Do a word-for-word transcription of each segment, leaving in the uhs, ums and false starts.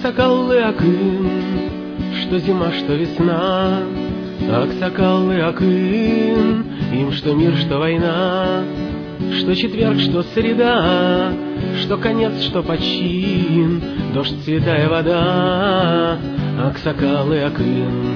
Аксакаллы акын, что зима, что весна. Аксакаллы акын, им что мир, что война. Что четверг, что среда, что конец, что почин, дождь, святая вода. Аксакаллы акын.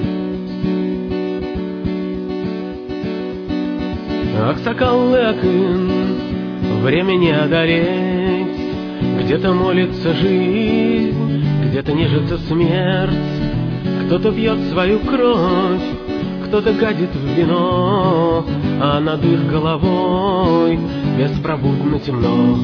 Аксакаллы акын, время не одолеть. Где-то молится жизнь, где-то нежится смерть. Кто-то пьет свою кровь, кто-то гадит в вино, а над их головой беспробудно темно.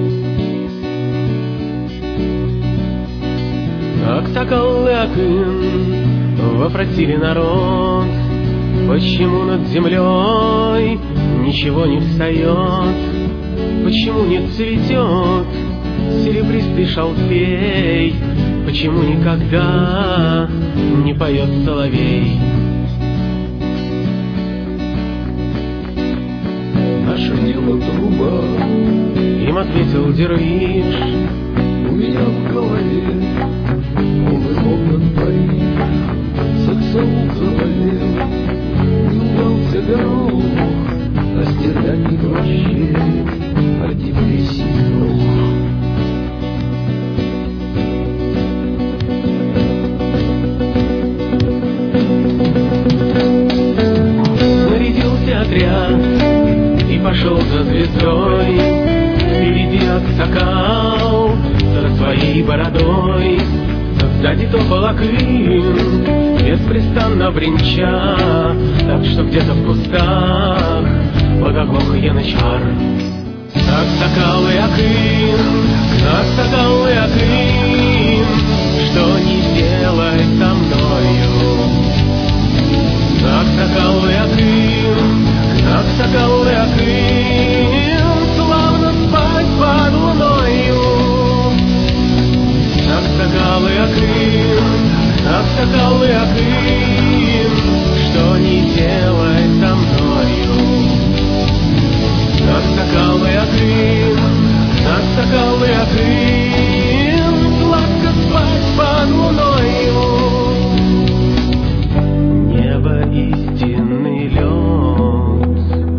Аксакаллы акын, вопросили народ, почему над землей ничего не встает, почему не цветет серебристый шалфей, почему никогда не поет соловей. Наше дело труба, им ответил дервиш. у меня в голове новый Лондон, Париж, саксон завалил, улыбался горох, а стервятник вообще антидепрессив. Нарядился отряд и пошел за звездой. Впереди аксакал со своей бородой, сзади топал акын, беспрестанно бренча, так что где-то в кустах подоглох янычар. Аксакаллы акын, аксакаллы акын, что не сделай со мною. Аксакаллы акын, аксакаллы акын, славно спать под луною. Аксакаллы акын, аксакаллы акын, что не делай со мною. Аксакаллы акын, аксакаллы акын, сладко спать под луною. Небо истинный лед,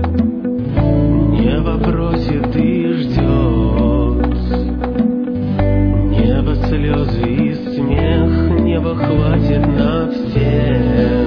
небо просит и ждет. Небо слезы и смех, небо хватит на всех.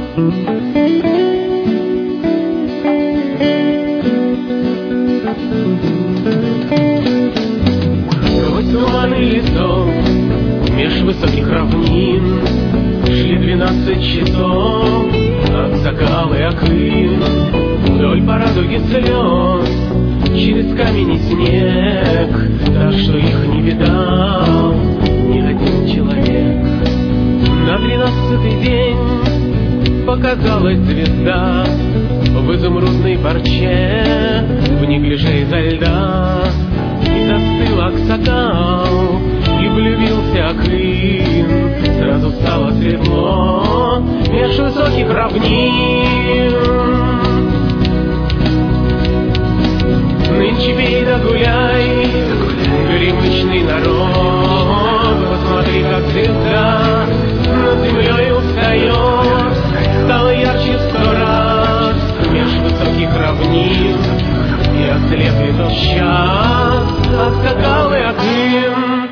Сквозь туманы лесов, меж высоких равнин шли двенадцать часов аксакаллы акын. Вдоль по радуге слез, через камень и снег, так что их не видал ни один человек. На тринадцатый день показалась звезда в изумрудной парче, в неглиже изо льда. И застыл аксакал, и влюбился акын. Сразу стало светло меж высоких равнин. Нынче пей да гуляй, горемычный народ. Посмотри, как звезда над землей устает, стала ярче в сто раз меж высоких равнин. И ослепли тот час аксакаллы акын.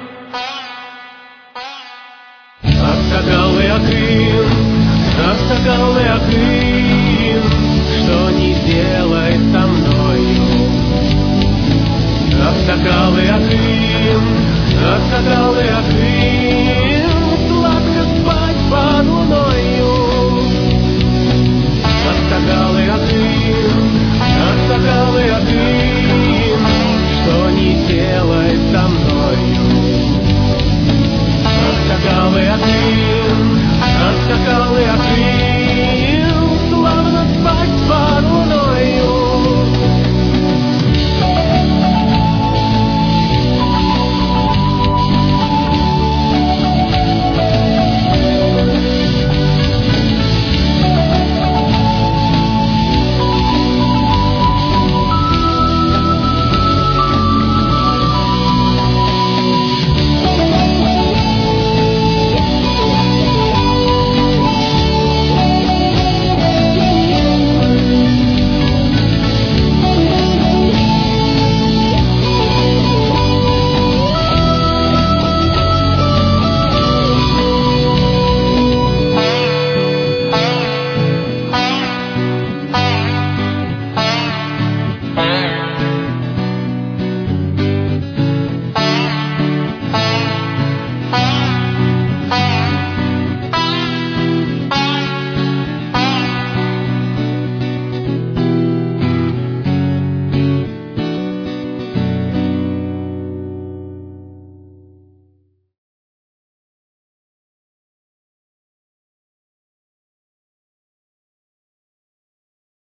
Аксакаллы акын, аксакаллы акын.